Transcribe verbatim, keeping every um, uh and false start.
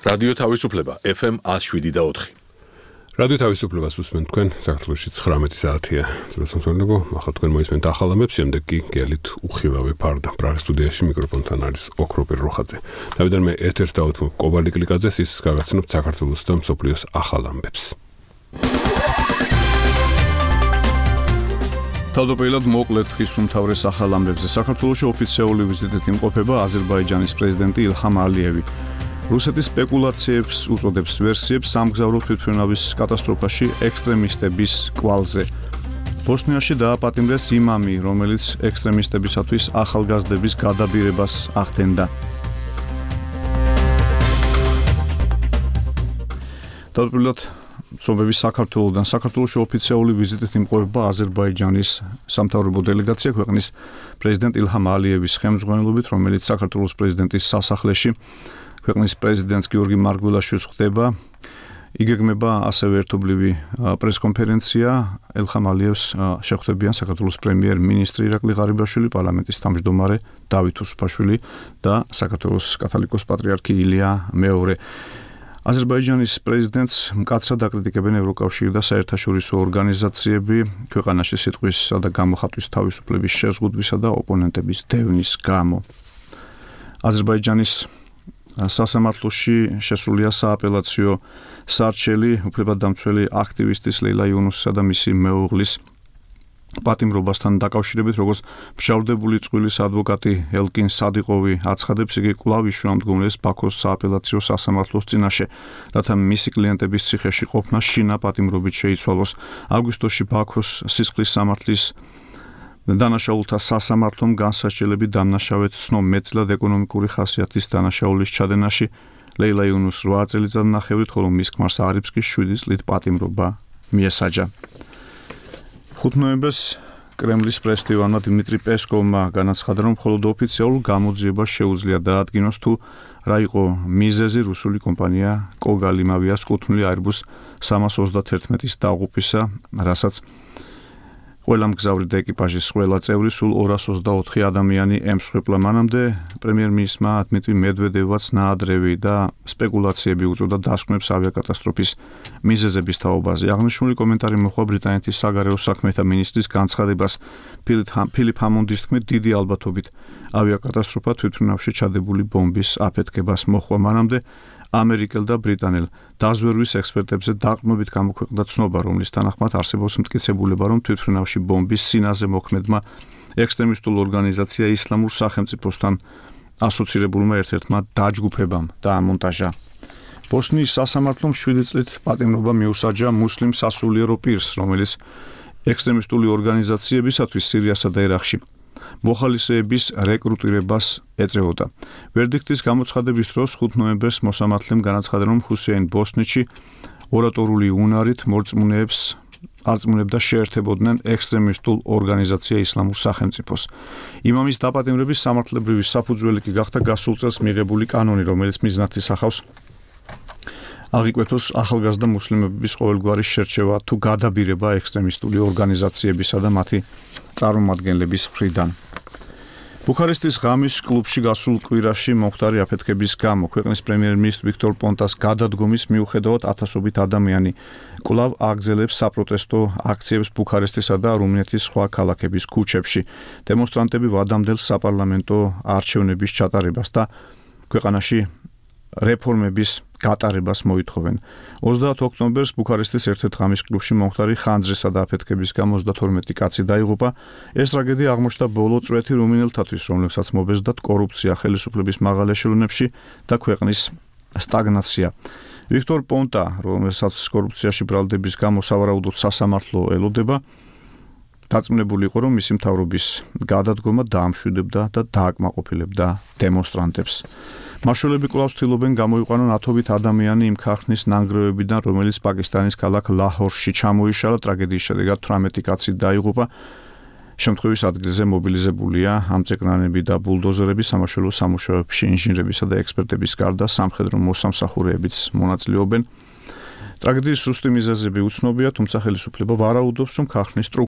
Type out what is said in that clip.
რადიო თავისუფლება ეფ ემ one oh seven და four. რადიო თავისუფლებას უსმენთ თქვენ საქართველოში ცხრამეტი საათია. ძროსონთონებო, ახლა თქვენ მოისმენთ ახალ ამბებს, შემდეგ კი გელით უხილავი ფარდა. პრაღის სტუდიაში მიკროფონთან არის ოქროპირ როხაძე. დავიდან მე ეთერს დავუთმობ კობალი კლიკაძეს, ის გავაცნობთ საქართველოს და მსოფლიოს ახალ ამბებს. თავდაპირველად მოკლედ ხის უმთავრეს ახალ ამბებზე. საქართველოში ოფიციალური ვიზიტით იმყოფება აზერბაიჯანის პრეზიდენტი ილჰამ ალიევი. რუსეთის სპეკულაციებს უწოდებს ვერსიებს სამგზავრო თვითმფრინავის კატასტროფაში ექსტრემისტების კვალზე. ბოსნიაში დააპატიმრეს იმამი, რომელიც ექსტრემისტებისათვის ახალგაზრდების გადაბირებას ახდენდა. თავდაპირველად ცნობები საქართველოდან საქართველოში ოფიციალური ვიზიტით იმყოფება აზერბაიჯანის სამთავრობო დელეგაცია ქვეყნის პრეზიდენტ ილჰამ ალიევის ხელმძღვანელობით, რომელიც საქართველოს პრეზიდენტის სასახლეში ქვეყნის პრეზიდენტს გიორგი მარგველაშვილს ხვდება. იგეგმება ასევე ერთობლივი პრესკონფერენცია. ილჰამ ალიევს შეხვდებიან საქართველოს პრემიერ-მინისტრი ირაკლი ღარიბაშვილი, პარლამენტის თავმჯდომარე დავით უსუფაშვილი და საქართველოს კათოლიკოს პატრიარქი ილია მეორე. აზერბაიჯანის პრეზიდენტს მკაცრად აკრიტიკებენ ევროკავშირი და საერთაშორისო ორგანიზაციები ქვეყანაში სიტყვისა და გამოხატვის თავისუფლების შეზღუდვისა და ოპონენტების დევნის გამო. აზერბაიჯანის სასამართლოში შესულია სააპელაციო სარჩელი უფლებადამცველი აქტივისტის ლეილა იუნუსისა და მისი მეუღლის პატიმრობასთან დაკავშირებით, როგორც მშავდებული წყვილის ადვოკატი ელკინ სადიყოვი აცხადებს, იგი კვლავ იშუამდგომლეს ბაქოს სააპელაციო სასამართლოს წინაშე, რათა მისი კლიენტების ციხეში ყოფნა შინა პატიმრობით შეიცვალოს. აგვისტოში ბაქოს სისხლის სამართლის დანაშაულთა სასამართლომ განსაჩელები დამნაშავედ ცნო მეცლად ეკონომიკური ხასიათის დანაშაულის ჩადენაში ლეილა იუნუს რვა წელიწადნახევრით, ხოლო მის ქმარს არიფს კი შვიდი წლით პატიმრობა მიესაჯა. ხუთ ნოემბერს კრემლის პრესდივანმა დიმიტრი პესკოვმა განაცხადა, რომ მხოლოდ ოფიციალურ გამოძიებას შეუძლია დაადგინოს, თუ რა იყო მიზეზი რუსული კომპანია კოგალიმავიას კუთვნილი აირბუს სამას ოცდაათერთმეტის დაღუპვისა, რასაც ყველა მგზავრი და ეკიპაჟის ყველა წევრი სულ ორას ოცდაოთხი ადამიანი ემსხვერპლა. მანამდე პრემიერ-მინისტრმა დმიტრი მედვედევაც ნაადრევი და სპეკულაციები უწოდა დასკვნებს ავიაკატასტროფის მიზეზების თაობაზე. აღნიშნული კომენტარი მოჰყვა ბრიტანეთის საგარეო საქმეთა მინისტრის განცხადებას. ფილიპ ჰამონდის თქმით, დიდი ალბათობით ავიაკატასტროფა თვითმფრინავში ჩადებული ბომბის აფეთქებას მოჰყვა. მანამდე ამერიკელ და ბრიტანელ დაზვერვის ექსპერტებზე დაყრდნობით გამოქვეყნდა ცნობა, რომლის თანახმად არსებობს მტკიცებულება, რომ თვითმფრინავში ბომბის სინაზე მოქმედმა ექსტრემისტულ ორგანიზაცია ისლამურ სახელმწიფოსთან ასოცირებულმა ერთ-ერთმა დაჯგუფებამ დაამონტაჟა. ბოსნიის სასამართლომ შვიდი წლით პატიმრობა მიუსაჯა მუსლიმ სასულიერო პირს, რომელიც ექსტრემისტული ორგანიზაციებისათვის სირიასა და ერაყში მოხალისეების რეკრუტირებას ეწეოდა. ვერდიქტის გამოცხადების დროს ხუთ ნოემბერს მოსამართლემ განაცხადა, რომ ჰუსეინ ბოსნეთში ორატორული უნარით მორწმუნეებს არწმუნებდა შეერთებოდნენ ექსტრემისტულ ორგანიზაცია ისლამურ სახელმწიფოს. იმამის დაპატიმრების სამართლებრივი საფუძველი კი გახდა გასულ წელს მიღებული კანონი, რომელიც მიზნად ისახავს აღიკვეთოს ახალგაზრდა მუსლიმების ყოველგვარი შერჩევა თუ გადაბირება ექსტრემისტული ორგანიზაციებისა და მათი წარმომადგენლების მხრიდან. ბუქარესტის ღამის კლუბში გასულ კვირაში მომხდარი აფეთქების გამო ქვეყნის პრემიერ-მინისტრ ვიქტორ პონტას გადადგომის მიუხედავად ათასობით ადამიანი კვლავ აგრძელებს საპროტესტო აქციებს ბუქარესტისა და რუმინეთის სხვა ქალაქების ქუჩებში. დემონსტრანტები ვადამდელ საპარლამენტო არჩევნების ჩატარებას და ქვეყანაში რეფორმების გატარებას მოითხოვენ. ოცდაათ ოქტომბერს ბუქარესტის ერთ-ერთ ღამის კლუბში მომხდარი ხანძრისა და აფეთქების გამო ოცდათორმეტი კაცი დაიღუპა. ეს ტრაგედია აღმოჩნდა ბოლო წვეთი რუმინელთათვის, რომლებსაც მობეზდათ კორუფცია ხელისუფლების მაღალ ეშელონებში და ქვეყნის სტაგნაცია. ვიქტორ პონტა, რომელსაც კორუფციაში ბრალდების გამო სავარაუდოდ სასამართლო ელოდება, დაწმუნებული იყო, რომ მისი მთავრობის გადადგომა დაამშვიდებდა და დააკმაყოფილებდა დემონსტრანტებს. მაშველები კვლავ ცდილობენ გამოიყვანონ ათობით ადამიანი იმ ქარხნის ნანგრევებიდან, რომელიც პაკისტანის ქალაქ ლაჰორში ჩამოიშალა. ტრაგედიის შედეგად თვრამეტი კაცი დაიღუპა. შემთხვევის ადგილზე მობილიზებულია ამწეკნანები და ბულდოზერები, სამაშველო სამუშაოებში ინჟინრებისა და ექსპერტების გარდა სამხედრო მოსამსახურეებიც მონაწილეობენ. ტრაგედიის ზუსტი მიზეზები უცნობია, თუმცა ხელისუფლება ვარაუდობს, რომ ქარხნის